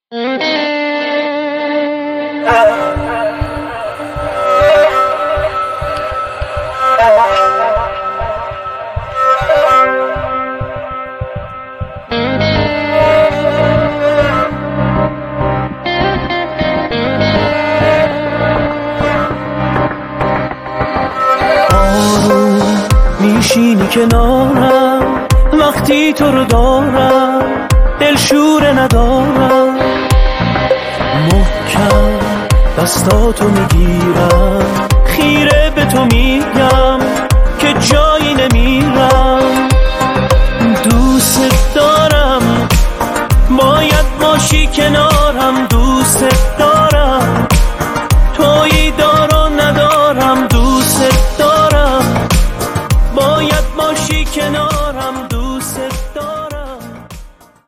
میشینی کنارم وقتی تو رو دارم، دلشوره ندارم، محکم دستاتو میگیرم، خیره به تو میگم که جایی نمیرم. دوست دارم، باید باشی کنارم، دوست دارم،